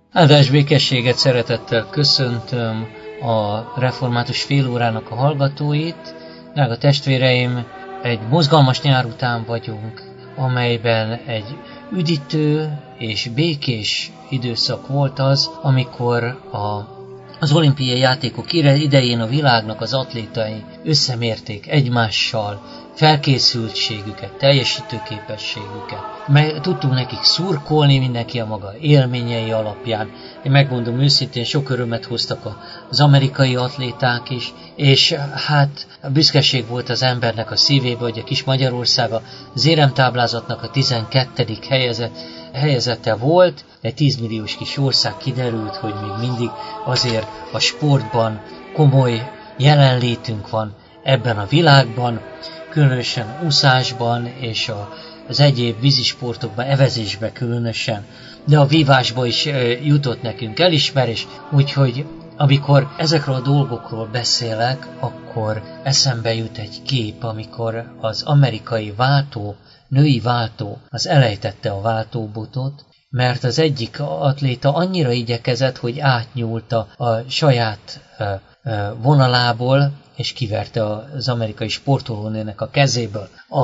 Áldás békességet, szeretettel köszöntöm a Református Félórának a hallgatóit. Drága testvéreim, egy mozgalmas nyár után vagyunk, amelyben egy üdítő és békés időszak volt az, amikor az olimpiai játékok idején a világnak az atlétai összemérték egymással felkészültségüket, teljesítőképességüket. Tudtunk nekik szurkolni, mindenki a maga élményei alapján. Én megmondom őszintén, sok örömet hoztak az amerikai atléták is, és hát büszkeség volt az embernek a szívébe, hogy a kis Magyarország az éremtáblázatnak a 12. helyezete volt. Egy 10 milliós kis ország, kiderült, hogy még mindig azért a sportban komoly jelenlétünk van ebben a világban, különösen úszásban és az egyéb vízisportokban, evezésben különösen, de a vívásban is jutott nekünk elismerés, úgyhogy amikor ezekről a dolgokról beszélek, akkor eszembe jut egy kép, amikor az amerikai női váltó, az elejtette a váltóbotot, mert az egyik atléta annyira igyekezett, hogy átnyúlt a saját vonalából, és kiverte az amerikai sportolónőnek a kezéből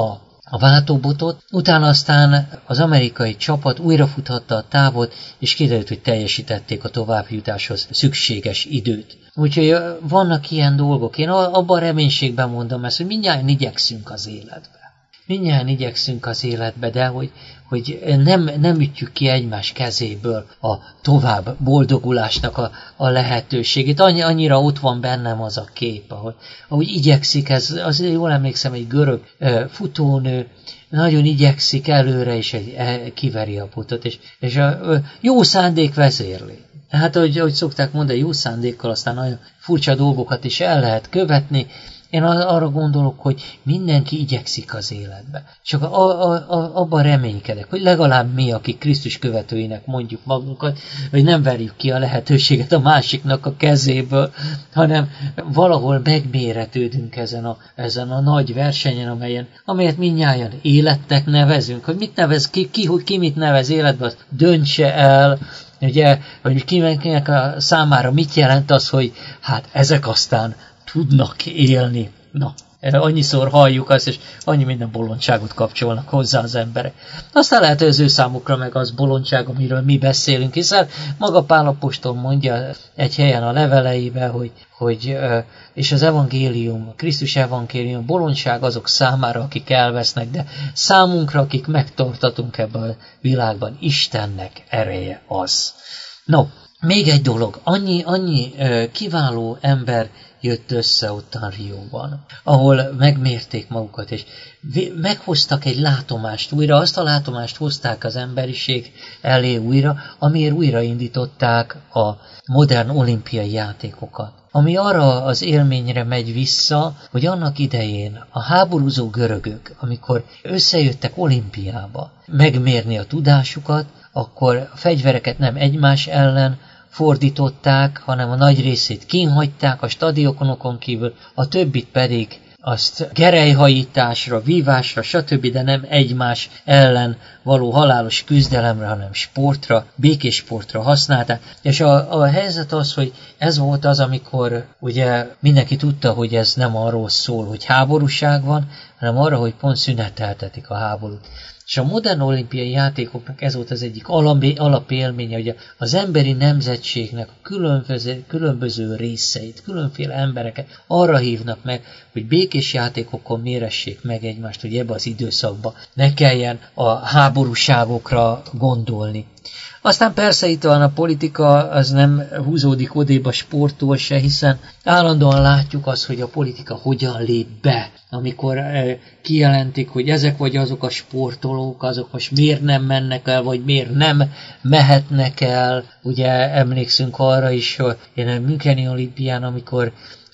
a váltóbotot. Utána aztán az amerikai csapat újrafuthatta a távot, és kiderült, hogy teljesítették a továbbjutáshoz szükséges időt. Úgyhogy vannak ilyen dolgok. Én abban a reménységben mondom ezt, hogy mindjárt igyekszünk az életbe. Mindjárt igyekszünk az életbe, de hogy nem ütjük ki egymás kezéből a tovább boldogulásnak a lehetőségét. Annyira ott van bennem az a kép, ahogy igyekszik, azért jól emlékszem, egy görög futónő, nagyon igyekszik előre, és kiveri a botot, és a jó szándék vezérli. Hát, ahogy szokták mondani, jó szándékkal aztán nagyon furcsa dolgokat is el lehet követni. Én arra gondolok, hogy mindenki igyekszik az életbe. Csak abban reménykedek, hogy legalább mi, akik Krisztus követőinek mondjuk magunkat, hogy nem verjük ki a lehetőséget a másiknak a kezéből, hanem valahol megméretődünk ezen a nagy versenyen, amelyet mindnyájan életnek nevezünk. Hogy mit nevez ki mit nevez életbe, azt döntse el. Ugye, hogy kinek a számára mit jelent az, hogy hát ezek aztán tudnak élni. Na, annyiszor halljuk azt, és annyi minden bolondságot kapcsolnak hozzá az emberek. Aztán lehet, hogy az ő számukra meg az bolondság, amiről mi beszélünk, hiszen maga Pál apostol mondja egy helyen a leveleibe, hogy és az evangélium, a Krisztus evangélium bolondság azok számára, akik elvesznek, de számunkra, akik megtartatunk ebben a világban, Istennek ereje az. No, még egy dolog, annyi kiváló ember jött össze ottan Rióban, ahol megmérték magukat, és meghoztak egy látomást újra, azt a látomást hozták az emberiség elé újra, amiért újraindították a modern olimpiai játékokat. Ami arra az élményre megy vissza, hogy annak idején a háborúzó görögök, amikor összejöttek olimpiába megmérni a tudásukat, akkor a fegyvereket nem egymás ellen fordították, hanem a nagy részét kínhagyták a stadionokon kívül, a többit pedig azt gerelyhajításra, vívásra, stb., de nem egymás ellen való halálos küzdelemre, hanem sportra, békésportra használták. És a helyzet az, hogy ez volt az, amikor ugye mindenki tudta, hogy ez nem arról szól, hogy háborúság van, hanem arra, hogy pont szüneteltetik a háborút. És a modern olimpiai játékoknak ez volt az egyik alapélménye, hogy az emberi nemzetségnek a különböző részeit, különféle embereket arra hívnak meg, hogy békés játékokon méressék meg egymást, hogy ebbe az időszakban ne kelljen a háborúságokra gondolni. Aztán persze itt van a politika, az nem húzódik odébb a sporttól se, hiszen állandóan látjuk azt, hogy a politika hogyan lép be, amikor kijelentik, hogy ezek vagy azok a sportolók, azok most miért nem mennek el, vagy miért nem mehetnek el. Ugye emlékszünk arra is, hogy a Müncheni olimpián, amikor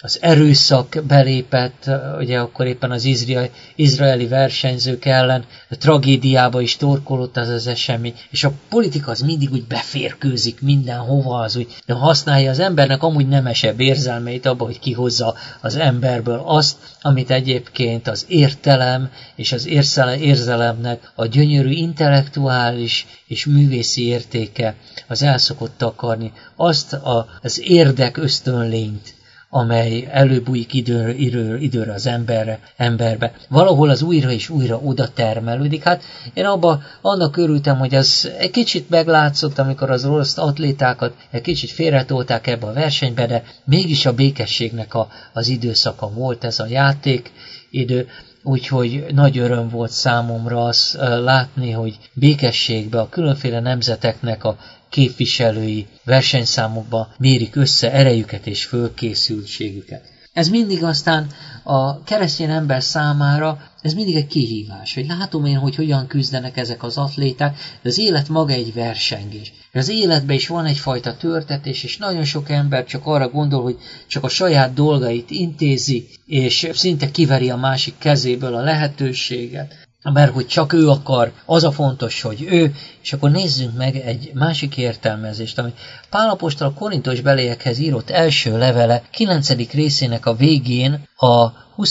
az erőszak belépett, ugye akkor éppen az izraeli versenyzők ellen, a tragédiába is torkolott az esemény, és a politika az mindig úgy beférkőzik mindenhova, az úgy használja az embernek amúgy nemesebb érzelmeit abba, hogy kihozza az emberből azt, amit egyébként az értelem és az érzelemnek a gyönyörű intellektuális és művészi értéke az el szokott takarni, azt az érdek ösztönlényt, amely előbújik időre az emberbe. Valahol az újra és újra oda termelődik. Hát én annak örültem, hogy az egy kicsit meglátszott, amikor az orosz atlétákat egy kicsit félretolták ebbe a versenybe, de mégis a békességnek az időszaka volt ez a játékidő. Úgyhogy nagy öröm volt számomra azt látni, hogy békességbe a különféle nemzeteknek a képviselői versenyszámokba mérik össze erejüket és fölkészültségüket. Ez mindig aztán a keresztény ember számára, ez mindig egy kihívás, hogy látom én, hogy hogyan küzdenek ezek az atléták, de az élet maga egy versengés. Az életben is van egyfajta törtetés, és nagyon sok ember csak arra gondol, hogy csak a saját dolgait intézi, és szinte kiveri a másik kezéből a lehetőséget, mert hogy csak ő akar, az a fontos, hogy ő, és akkor nézzünk meg egy másik értelmezést, ami Pál apostol a Korintus beliekhez írott első levele 9. részének a végén a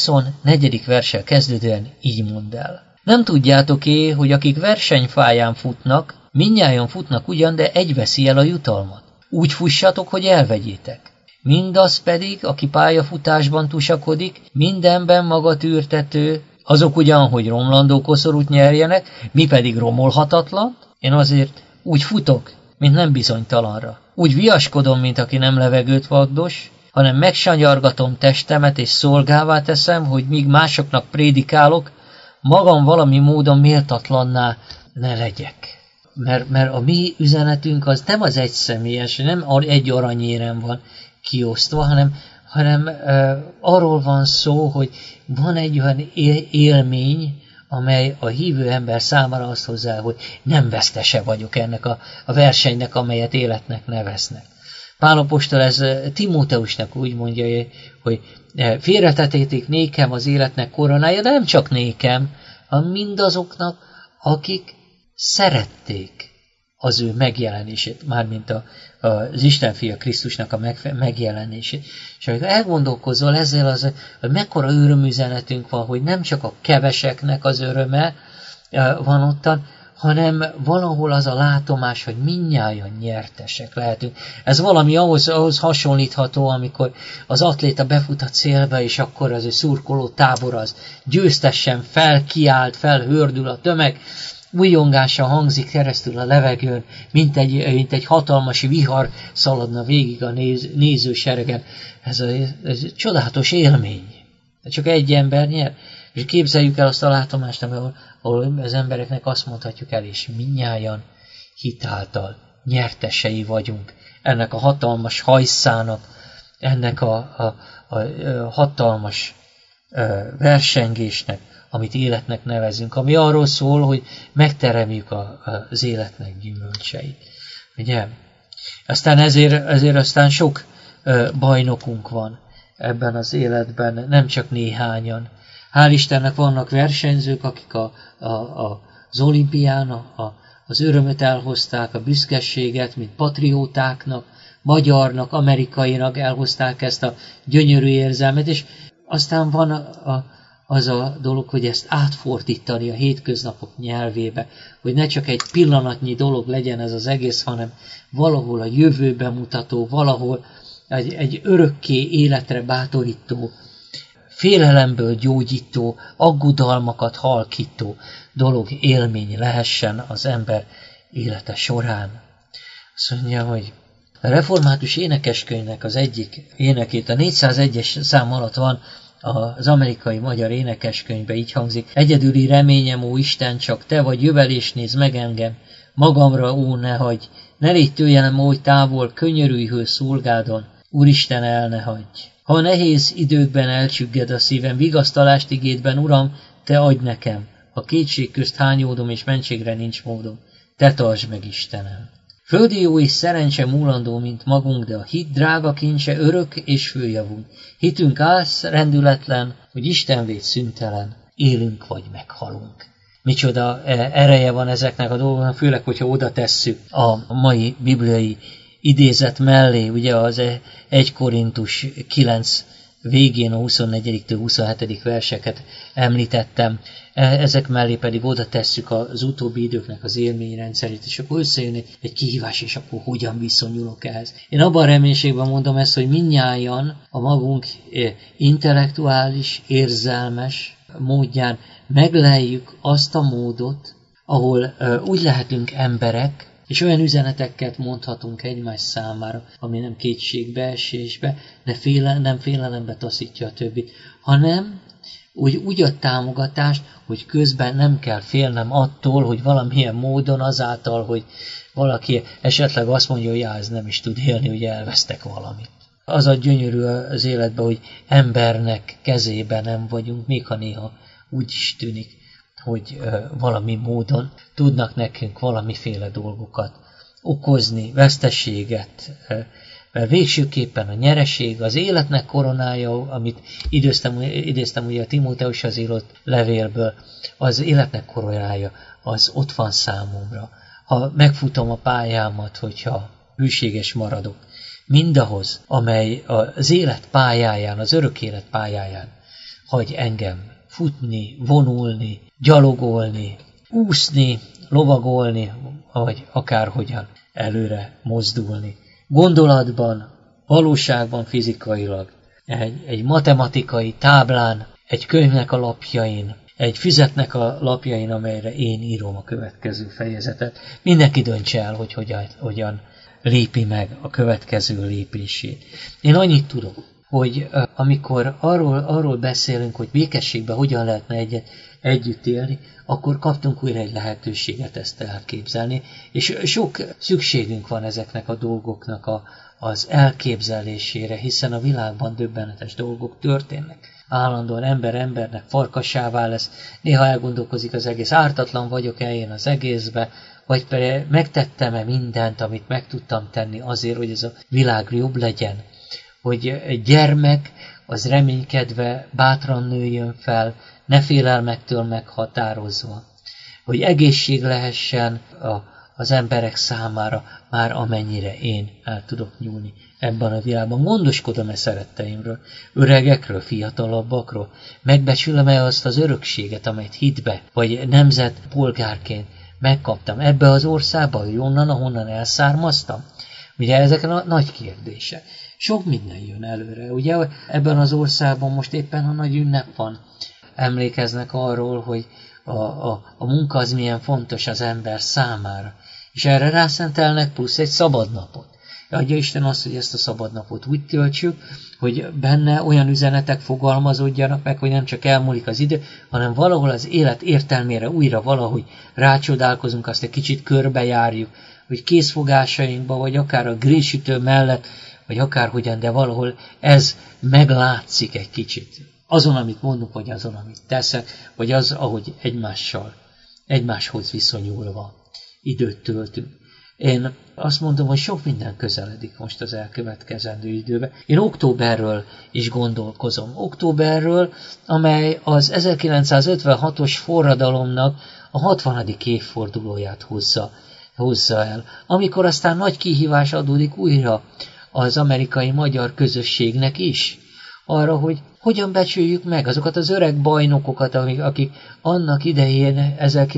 24. verssel kezdődően így mond el. Nem tudjátok-é, hogy akik versenyfáján futnak, mindnyájan futnak ugyan, de egy veszi el a jutalmat. Úgy fussatok, hogy elvegyétek. Mindaz pedig, aki pályafutásban tusakodik, mindenben magatűrtető, azok ugyan, hogy romlandó koszorút nyerjenek, mi pedig romolhatatlan. Én azért úgy futok, mint nem bizonytalanra. Úgy viaskodom, mint aki nem levegőt vagdos, hanem megsanyargatom testemet és szolgává teszem, hogy míg másoknak prédikálok, magam valami módon méltatlanná ne legyek. Mert a mi üzenetünk az nem az egyszemélyes, nem egy aranyérem van kiosztva, hanem arról van szó, hogy van egy olyan élmény, amely a hívő ember számára azt hozzá, hogy nem vesztese vagyok ennek a versenynek, amelyet életnek neveznek. Pál apostol ez Timóteusnak úgy mondja, hogy félretetétek nékem az életnek koronája, de nem csak nékem, hanem mindazoknak, akik szerették az ő megjelenését, mármint az Isten fia Krisztusnak a megjelenését. És amikor elgondolkozol ezzel, hogy mekkora örömüzenetünk van, hogy nem csak a keveseknek az öröme van ottan, hanem valahol az a látomás, hogy mindnyájan nyertesek lehetünk. Ez valami ahhoz hasonlítható, amikor az atléta befut a célba, és akkor az ő szurkoló tábor az győztessen felkiált, felhördül a tömeg, újjongása hangzik keresztül a levegőn, mint egy hatalmas vihar szaladna végig a nézőseregen. Ez egy csodálatos élmény. De csak egy ember nyer. És képzeljük el azt a látomást, ahol az embereknek azt mondhatjuk el, és mindnyájan hitáltal nyertesei vagyunk ennek a hatalmas hajszának, ennek a hatalmas versengésnek, amit életnek nevezünk, ami arról szól, hogy megteremjük az életnek gyümölcseit. Ugye? Aztán ezért aztán sok bajnokunk van ebben az életben, nem csak néhányan. Hál' Istennek vannak versenyzők, akik az olimpián az örömöt elhozták, a büszkeséget, mint patriótáknak, magyarnak, amerikainak elhozták ezt a gyönyörű érzelmet, és aztán van az a dolog, hogy ezt átfordítani a hétköznapok nyelvébe, hogy ne csak egy pillanatnyi dolog legyen ez az egész, hanem valahol a jövőbe mutató, valahol egy örökké életre bátorító, félelemből gyógyító, aggodalmakat halkító dolog, élmény lehessen az ember élete során. Azt mondja, hogy a református énekeskönyvnek az egyik énekét, a 401-es szám alatt van, az amerikai magyar énekeskönyvben így hangzik: egyedüli reményem, ó Isten, csak te vagy, jövelés néz meg engem, magamra, ó, ne hagyj, ne légy tőlem oly távol, könyörülj hő szolgádon, Úristen, el ne hagyj. Ha a nehéz időkben elcsügged a szívem, vigasztalást igédben, Uram, te adj nekem, ha kétség közt hányódom és mentségre nincs módom, te tartsd meg, Istenem. Földi jó és szerencse múlandó, mint magunk, de a hit drága kincse örök és főjavunk. Hitünk állsz rendületlen, hogy Isten véd szüntelen, élünk vagy meghalunk. Micsoda ereje van ezeknek a dolgoknak, főleg, hogyha oda tesszük a mai bibliai idézet mellé, ugye az 1 Korintus 9 végén a 24-től 27. verseket említettem, ezek mellé pedig oda tesszük az utóbbi időknek az élményrendszerét, és akkor összejön egy kihívás, és akkor hogyan viszonyulok ehhez. Én abban a reménységben mondom ezt, hogy mindnyájan a magunk intellektuális, érzelmes módján megleljük azt a módot, ahol úgy lehetünk emberek, és olyan üzeneteket mondhatunk egymás számára, ami nem kétségbeesésbe, nem félelembe taszítja a többit, hanem úgy ad támogatást, hogy közben nem kell félnem attól, hogy valamilyen módon azáltal, hogy valaki esetleg azt mondja, hogy ez nem is tud élni, hogy elvesztek valamit. Az a gyönyörű az életben, hogy embernek kezében nem vagyunk, még ha néha úgy is tűnik, hogy valami módon tudnak nekünk valamiféle dolgokat okozni, veszteséget, mert végsőképpen a nyereség, az életnek koronája, amit idéztem ugye a Timóteushoz írott levélből, az életnek koronája, az ott van számomra. Ha megfutom a pályámat, hogyha hűséges maradok, mindahhoz, amely az élet pályáján, az örök élet pályáján hagy engem futni, vonulni, gyalogolni, úszni, lovagolni, vagy akárhogyan előre mozdulni. Gondolatban, valóságban, fizikailag, egy matematikai táblán, egy könyvnek a lapjain, egy füzetnek a lapjain, amelyre én írom a következő fejezetet. Mindenki döntse el, hogy hogyan lépi meg a következő lépését. Én annyit tudok, hogy amikor arról beszélünk, hogy békességben hogyan lehetne együtt élni, akkor kaptunk újra egy lehetőséget ezt elképzelni, és sok szükségünk van ezeknek a dolgoknak az elképzelésére, hiszen a világban döbbenetes dolgok történnek. Állandóan ember embernek farkasává lesz, néha elgondolkozik az egész, ártatlan vagyok-e én az egészbe, vagy pedig megtettem-e mindent, amit meg tudtam tenni azért, hogy ez a világ jobb legyen, hogy egy gyermek az reménykedve bátran nőjön fel, ne félelmektől meghatározva, hogy egészség lehessen az emberek számára, már amennyire én el tudok nyúlni ebben a világban. Gondoskodom-e szeretteimről, öregekről, fiatalabbakról, megbecsülöm-e azt az örökséget, amelyet hitbe, vagy nemzet polgárként megkaptam ebbe az országba, hogy onnan, ahonnan elszármaztam? Ugye ezek a nagy kérdések. Sok minden jön előre. Ugye ebben az országban most éppen a nagy ünnep van. Emlékeznek arról, hogy a munka az milyen fontos az ember számára. És erre rászentelnek plusz egy szabadnapot. Adja Isten azt, hogy ezt a szabadnapot úgy töltsük, hogy benne olyan üzenetek fogalmazódjanak meg, hogy nem csak elmúlik az idő, hanem valahol az élet értelmére újra valahogy rácsodálkozunk, azt egy kicsit körbejárjuk, hogy készfogásainkba, vagy akár a grillsütő mellett, vagy akárhogyan, de valahol ez meglátszik egy kicsit. Azon, amit mondunk, vagy azon, amit teszek, vagy az, ahogy egymáshoz viszonyulva időt töltünk. Én azt mondom, hogy sok minden közeledik most az elkövetkezendő időben. Én októberről is gondolkozom. Októberről, amely az 1956-os forradalomnak a 60. évfordulóját hozza el. Amikor aztán nagy kihívás adódik újra az amerikai magyar közösségnek is, arra, hogy hogyan becsüljük meg azokat az öreg bajnokokat, akik annak idején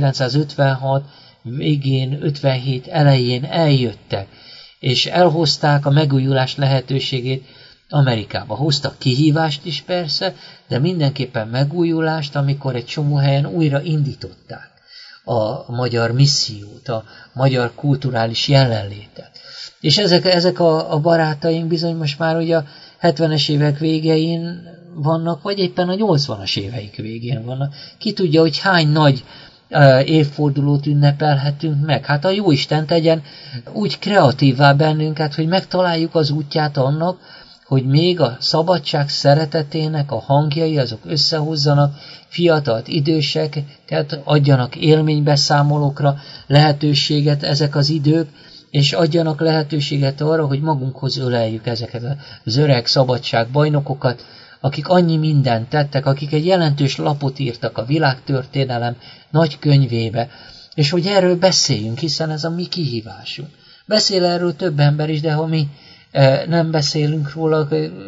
1956 végén, 57 elején eljöttek, és elhozták a megújulás lehetőségét Amerikába. Hoztak kihívást is persze, de mindenképpen megújulást, amikor egy csomó helyen újra indították a magyar missziót, a magyar kulturális jelenlétet. És ezek a barátaink bizony most már ugye a 70-es évek végén vannak, vagy éppen a 80-as éveik végén vannak. Ki tudja, hogy hány nagy évfordulót ünnepelhetünk meg. Hát a Jóisten tegyen úgy kreatívvá bennünket, hogy megtaláljuk az útját annak, hogy még a szabadság szeretetének a hangjai azok összehozzanak fiatalt, időseket, adjanak élménybeszámolókra lehetőséget ezek az idők, és adjanak lehetőséget arra, hogy magunkhoz öleljük ezeket az öreg szabadságbajnokokat, akik annyi mindent tettek, akik egy jelentős lapot írtak a világtörténelem nagy könyvébe, és hogy erről beszéljünk, hiszen ez a mi kihívásunk. Beszél erről több ember is, de ha mi nem beszélünk róla,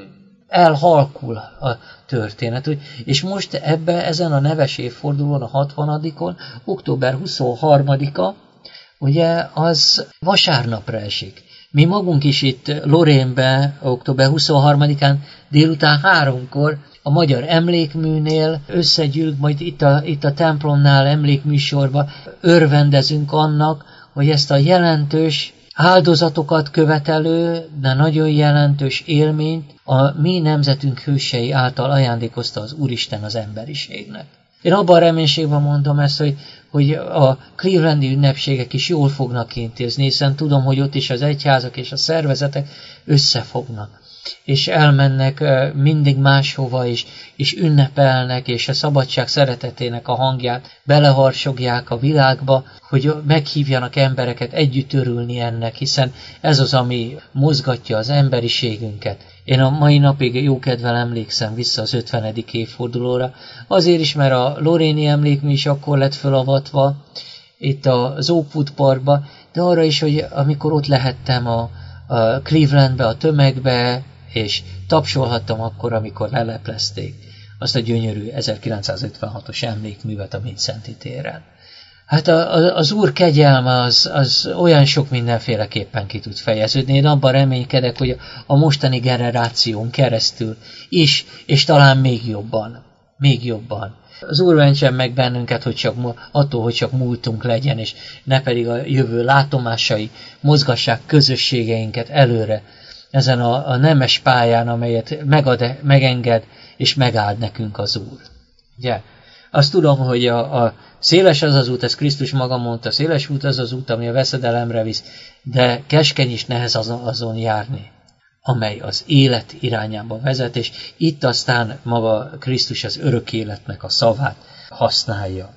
elhalkul a történet. És most ezen a neves évfordulón, a 60-on, október 23-a, ugye az vasárnapra esik. Mi magunk is itt Lorénbe, október 23-án délután 3-kor a Magyar Emlékműnél összegyűlünk, majd itt a templomnál emlékműsorba örvendezünk annak, hogy ezt a jelentős áldozatokat követelő, de nagyon jelentős élményt a mi nemzetünk hősei által ajándékozta az Úristen az emberiségnek. Én abban a reménységben mondom ezt, hogy a clevelandi ünnepségek is jól fognak intézni, hiszen tudom, hogy ott is az egyházak és a szervezetek összefognak, és elmennek mindig máshova is, és ünnepelnek, és a szabadság szeretetének a hangját beleharsogják a világba, hogy meghívjanak embereket együtt örülni ennek, hiszen ez az, ami mozgatja az emberiségünket. Én a mai napig jókedvel emlékszem vissza az 50. évfordulóra, azért is, mert a loréni emlékmű is akkor lett fölavatva, itt az Oakwood Parkba, de arra is, hogy amikor ott lehettem a Clevelandbe, a tömegbe, és tapsolhattam akkor, amikor leleplezték azt a gyönyörű 1956-os emlékművet a Vincenti téren. Hát az Úr kegyelme az olyan sok mindenféleképpen ki tud fejeződni. Én abban reménykedek, hogy a mostani generáción keresztül is, és talán még jobban. Az Úr mentsen meg bennünket, hogy attól, hogy csak múltunk legyen, és ne pedig a jövő látomásai mozgassák közösségeinket előre ezen a nemes pályán, amelyet megenged és megáld nekünk az Úr. Ugye? Azt tudom, hogy a széles az az út, ezt Krisztus maga mondta, széles út az az út, ami a veszedelemre visz, de keskeny is nehez azon járni, amely az élet irányába vezet, és itt aztán maga Krisztus az örök életnek a szavát használja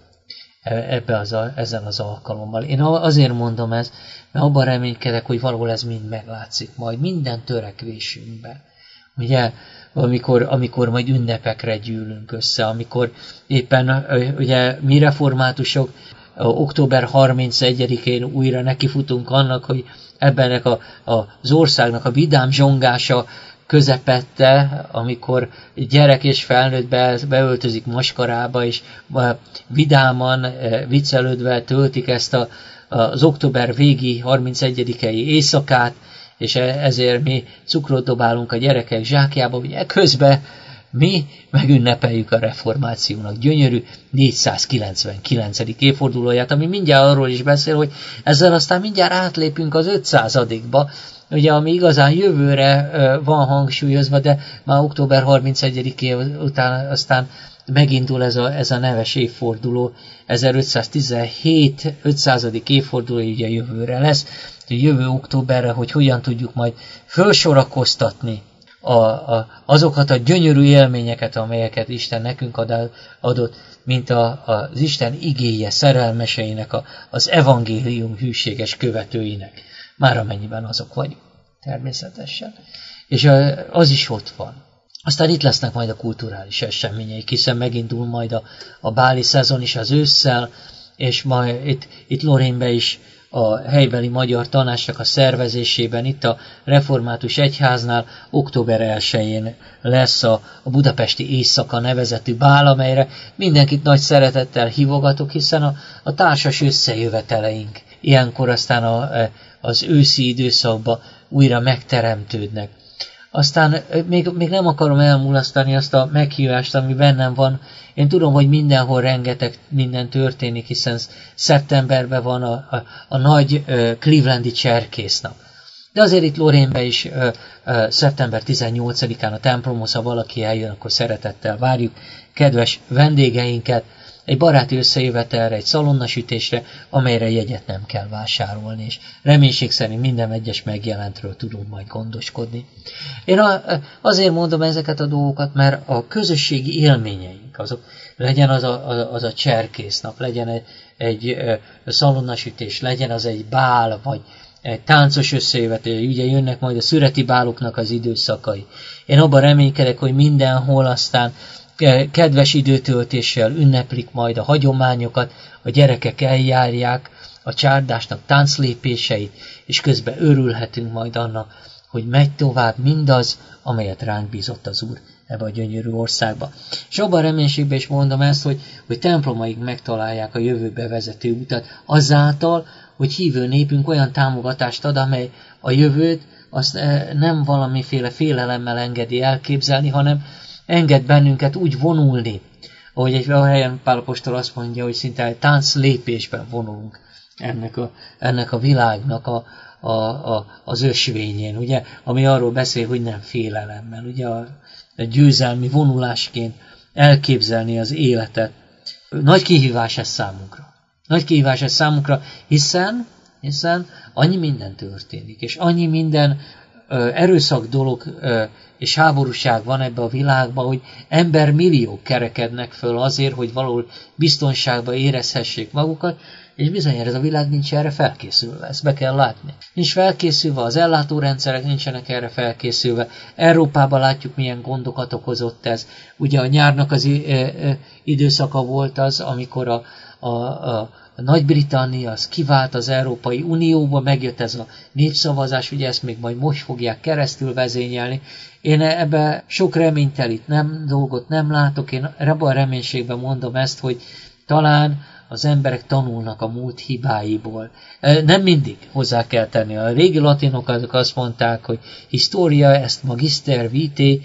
ezen az alkalommal. Én azért mondom ezt, mert abban reménykedek, hogy valahol ez mind meglátszik majd minden törekvésünkben. Ugye, amikor majd ünnepekre gyűlünk össze, amikor éppen ugye mi reformátusok október 31-én újra nekifutunk annak, hogy ebbenek az országnak a vidám zsongása közepette, amikor gyerek és felnőtt beöltözik maskarába, és vidáman, viccelődve töltik ezt az október végi 31-i éjszakát, és ezért mi cukrot dobálunk a gyerekek zsákjába, ugye közben mi megünnepeljük a reformációnak gyönyörű 499. évfordulóját, ami mindjárt arról is beszél, hogy ezzel aztán mindjárt átlépünk az 500-ba, ugye, ami igazán jövőre van hangsúlyozva, de már október 31-é után aztán megindul ez a neves évforduló, 1517 500. évforduló ugye jövőre lesz, jövő októberre, hogy hogyan tudjuk majd felsorakoztatni azokat a gyönyörű élményeket, amelyeket Isten nekünk adott, mint az Isten igéje szerelmeseinek, az evangélium hűséges követőinek. Már amennyiben azok vagyunk, természetesen. És az is ott van. Aztán itt lesznek majd a kulturális eseményeik, hiszen megindul majd a báli szezon is az ősszel, és majd itt Lorénbe is a helybeli magyar tanácsnak a szervezésében, itt a Református Egyháznál október 1-én lesz a budapesti éjszaka nevezetű bál, amelyre mindenkit nagy szeretettel hívogatok, hiszen a társas összejöveteleink ilyenkor aztán az őszi időszakban újra megteremtődnek. Aztán még nem akarom elmulasztani azt a meghívást, ami bennem van. Én tudom, hogy mindenhol rengeteg minden történik, hiszen szeptemberben van a nagy clevelandi cserkésznap. De azért itt Lorénben is szeptember 18-án a templomhoz, ha valaki eljön, akkor szeretettel várjuk kedves vendégeinket egy baráti összejövetelre, egy szalonnasütésre, amelyre jegyet nem kell vásárolni, és reménység szerint minden egyes megjelentről tudunk majd gondoskodni. Én azért mondom ezeket a dolgokat, mert a közösségi élményeink, azok legyen az a cserkésznap, legyen egy szalonnasütés, legyen az egy bál, egy táncos összejövetel, ugye jönnek majd a szüreti báloknak az időszakai. Én abban reménykedek, hogy mindenhol aztán kedves időtöltéssel ünneplik majd a hagyományokat, a gyerekek eljárják a csárdásnak tánclépéseit, és közben örülhetünk majd annak, hogy megy tovább mindaz, amelyet ránk bízott az Úr ebbe a gyönyörű országba. És abban a reménységben is mondom ezt, hogy templomaig megtalálják a jövőbe vezető utat, azáltal, hogy hívő népünk olyan támogatást ad, amely a jövőt azt nem valamiféle félelemmel engedi elképzelni, hanem enged bennünket úgy vonulni, ahogy egy helyen Pál apostol azt mondja, hogy szinte egy tánclépésben vonulunk ennek a világnak az ösvényén, ugye, ami arról beszél, hogy nem félelemmel, ugye a győzelmi vonulásként elképzelni az életet. Nagy kihívás ez számunkra. Nagy kihívás ez számunkra, hiszen annyi minden történik, és annyi minden erőszak dolog és háborúság van ebbe a világban, hogy embermilliók kerekednek föl azért, hogy valahol biztonságban érezhessék magukat, és bizony ez a világ nincs erre felkészülve, ezt be kell látni. Nincs felkészülve, az ellátórendszerek nincsenek erre felkészülve. Európában látjuk, milyen gondokat okozott ez. Ugye a nyárnak az időszaka volt az, amikor a Nagy-Britannia az kivált az Európai Unióba, megjött ez a népszavazás, ugye ezt még majd most fogják keresztül vezényelni. Én ebbe sok reménytelit dolgot nem látok, én ebben a reménységben mondom ezt, hogy talán az emberek tanulnak a múlt hibáiból. Nem mindig hozzá kell tenni. A régi latinok azok azt mondták, hogy historia est magister vitae,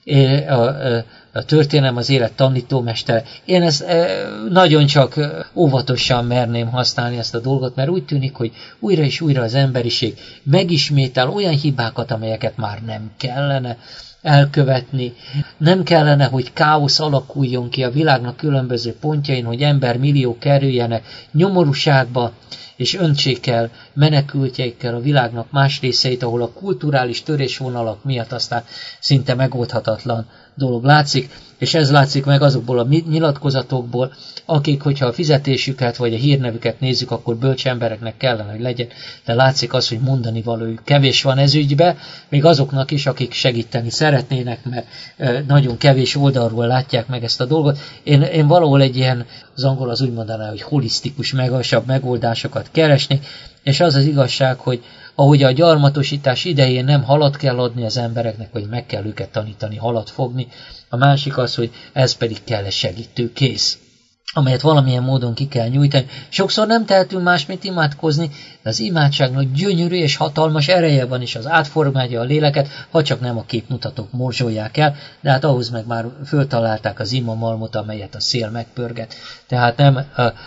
a történelem az élet tanítómestere. Én ezt nagyon csak óvatosan merném használni ezt a dolgot, mert úgy tűnik, hogy újra és újra az emberiség megismétel olyan hibákat, amelyeket már nem kellene elkövetni. Nem kellene, hogy káosz alakuljon ki a világnak különböző pontjain, hogy embermilliók kerüljenek nyomorúságba, és öntsék el menekültjeikkel a világnak más részeit, ahol a kulturális törésvonalak miatt aztán szinte megoldhatatlan dolog látszik, és ez látszik meg azokból a nyilatkozatokból, akik, hogyha a fizetésüket vagy a hírnevüket nézzük, akkor bölcs embereknek kellene, hogy legyen, de látszik az, hogy mondani valójuk kevés van ez ügybe, még azoknak is, akik segíteni szeretnének, mert nagyon kevés oldalról látják meg ezt a dolgot. Én valahol egy ilyen, az angol az úgy mondaná, hogy holisztikus, magasabb megoldásokat keresni, és az az igazság, hogy ahogy a gyarmatosítás idején nem halat kell adni az embereknek, vagy meg kell őket tanítani halat fogni, a másik az, hogy ez pedig kell egy segítőkész, amelyet valamilyen módon ki kell nyújtani. Sokszor nem tehetünk más, mint imádkozni, de az imádságnak gyönyörű és hatalmas ereje van, és az átformálja a léleket, ha csak nem a képmutatók morzsolják el, de hát ahhoz meg már föltalálták az imamalmot, amelyet a szél megpörget. Tehát nem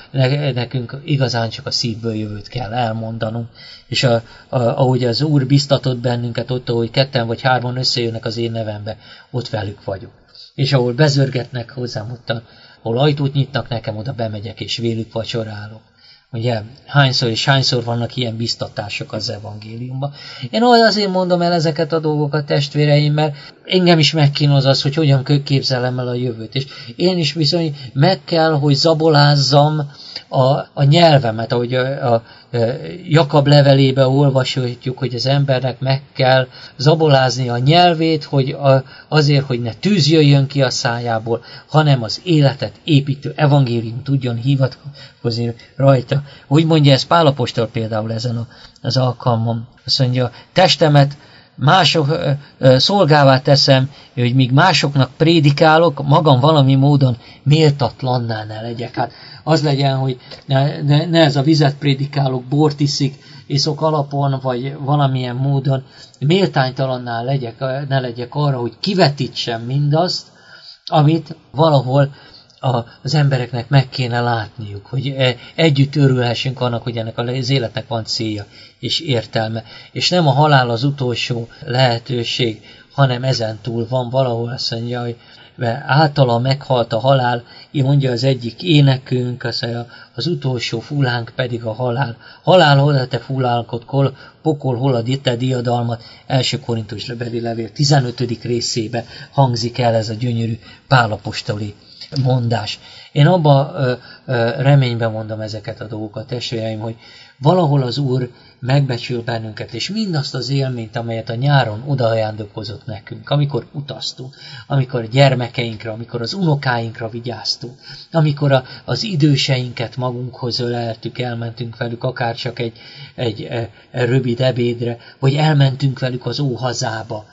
nekünk igazán csak a szívből jövőt kell elmondanunk, és ahogy az Úr biztatott bennünket ott, ahogy 2 vagy 3 összejönnek az én nevembe, ott velük vagyok. És ahol bezörgetnek hozzám, ott ahol ajtót nyitnak nekem, oda bemegyek és vélük vacsorálok. Ugye hányszor vannak ilyen biztatások az evangéliumban. Én azért mondom el ezeket a dolgokat, testvéreim, mert engem is megkínoz az, hogy hogyan képzelem el a jövőt. És én is bizony meg kell, hogy zabolázzam a nyelvemet, ahogy a Jakab levelébe olvashatjuk, hogy az embernek meg kell zabolázni a nyelvét, hogy azért, hogy ne tűz jöjjön ki a szájából, hanem az életet építő evangélium tudjon hivatkozni rajta. Úgy mondja ez Pál apostol például ezen az alkalmon. Azt mondja, testemet mások szolgává teszem, hogy míg másoknak prédikálok, magam valami módon méltatlanná ne legyek. Hát az legyen, hogy ne ez a vizet prédikálok, bort iszok alapon, vagy valamilyen módon méltánytalanná ne legyek arra, hogy kivetítsem mindazt, amit valahol az embereknek meg kéne látniuk, hogy együtt örülhessünk annak, hogy ennek az életnek van célja és értelme. És nem a halál az utolsó lehetőség, hanem ezen túl van valahol, azt mondja, hogy általa meghalt a halál, így mondja az egyik énekünk, azt mondja, az utolsó fulánk pedig a halál. Halál, hol a te fulálkod, pokol, hol a te diadalmat. 1. Korintus beli levél 15. részébe hangzik el ez a gyönyörű Pál apostoli mondás. Én abba reményben mondom ezeket a dolgokat, testvéreim, hogy valahol az Úr megbecsül bennünket, és mindazt az élményt, amelyet a nyáron odaajándékozott nekünk, amikor utaztunk, amikor gyermekeinkre, amikor az unokáinkra vigyáztunk, amikor az időseinket magunkhoz öleltük, elmentünk velük akár csak egy rövid ebédre, vagy elmentünk velük az óhazába,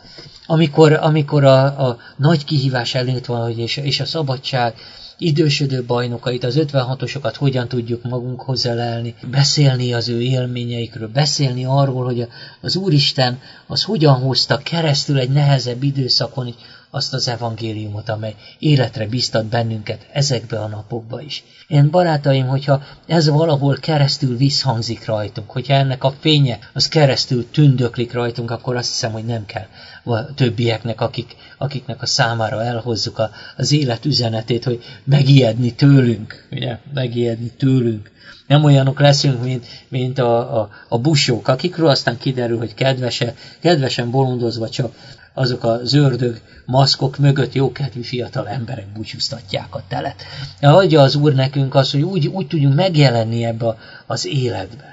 amikor a nagy kihívás előtt van, és a szabadság idősödő bajnokait, az 56-osokat hogyan tudjuk magunkhoz ölelni, beszélni az ő élményeikről, beszélni arról, hogy az Úristen az hogyan hozta keresztül egy nehezebb időszakon azt az evangéliumot, amely életre biztat bennünket ezekbe a napokba is. Én barátaim, hogyha ez valahol keresztül visszhangzik rajtunk, hogyha ennek a fénye az keresztül tündöklik rajtunk, akkor azt hiszem, hogy nem kell a többieknek, akiknek a számára elhozzuk az élet üzenetét, hogy megijedni tőlünk, ugye? Megijedni tőlünk. Nem olyanok leszünk, mint a busók, akikről aztán kiderül, hogy kedvesen bolondozva csak azok az ördög maszkok mögött jókedvű fiatal emberek búcsúztatják a telet. Adja az Úr nekünk azt, hogy úgy tudjunk megjelenni ebbe az életbe,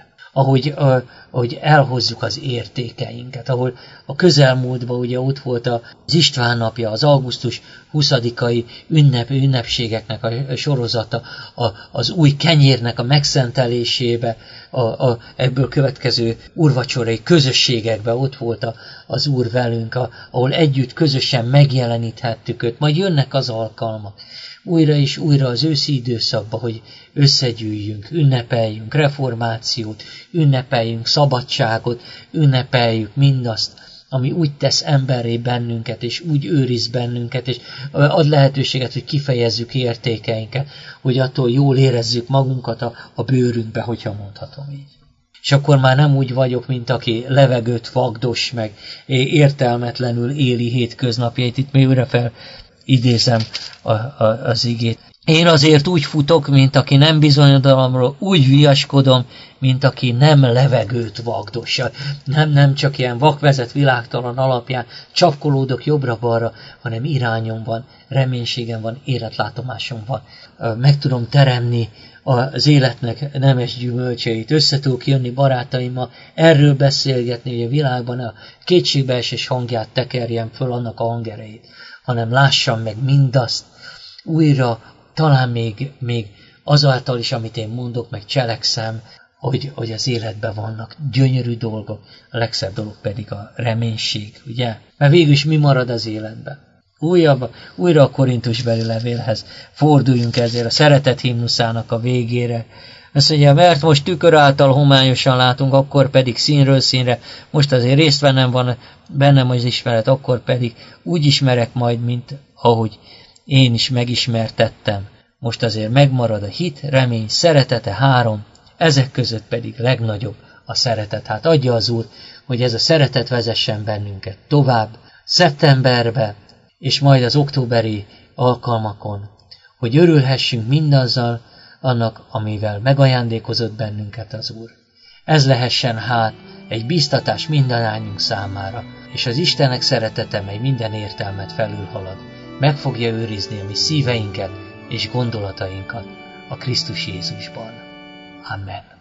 ahogy elhozzuk az értékeinket, ahol a közelmúltban ugye ott volt az István napja, az augusztus 20-ai ünnepségeknek a sorozata, az új kenyérnek a megszentelésébe, ebből következő úrvacsorai közösségekben ott volt az Úr velünk, ahol együtt közösen megjeleníthettük őt, majd jönnek az alkalmak. Újra és újra az őszi időszakban, hogy összegyűjjünk, ünnepeljünk reformációt, ünnepeljünk szabadságot, ünnepeljük mindazt, ami úgy tesz emberré bennünket, és úgy őriz bennünket, és ad lehetőséget, hogy kifejezzük értékeinket, hogy attól jól érezzük magunkat a bőrünkbe, hogyha mondhatom így. És akkor már nem úgy vagyok, mint aki levegőt vagdos, meg értelmetlenül éli hétköznapjait. Itt még újra idézem az igét. Én azért úgy futok, mint aki nem bizonyodalomról, úgy viaskodom, mint aki nem levegőt vagdossa. Nem csak ilyen vakvezet világtalan alapján csapkolódok jobbra-balra, hanem irányom van, reménységem van, életlátomásom van. Meg tudom teremni az életnek nemes gyümölcseit, össze tudok jönni barátaimmal, erről beszélgetni, hogy a világban a kétségbeesés hangját tekerjem föl annak a hangerejét, hanem lássam meg mindazt újra, talán még azáltal is, amit én mondok, meg cselekszem, hogy az életben vannak gyönyörű dolgok, a legszebb dolog pedig a reménység, ugye? Mert végül is mi marad az életben? Újra a Korintusbeli levélhez forduljunk ezért a szeretet himnuszának a végére. Azt mondja, mert most tükör által homályosan látunk, akkor pedig színről színre, most azért részt van bennem az ismeret, akkor pedig úgy ismerek majd, mint ahogy én is megismertettem. Most azért megmarad a hit, remény, szeretete 3, ezek között pedig legnagyobb a szeretet. Hát adja az Úr, hogy ez a szeretet vezessen bennünket tovább, szeptemberbe, és majd az októberi alkalmakon, hogy örülhessünk mindazzal, annak, amivel megajándékozott bennünket az Úr. Ez lehessen hát egy biztatás mindannyiunk számára, és az Istenek szeretete, mely minden értelmet felülhalad, meg fogja őrizni a mi szíveinket és gondolatainkat a Krisztus Jézusban. Amen.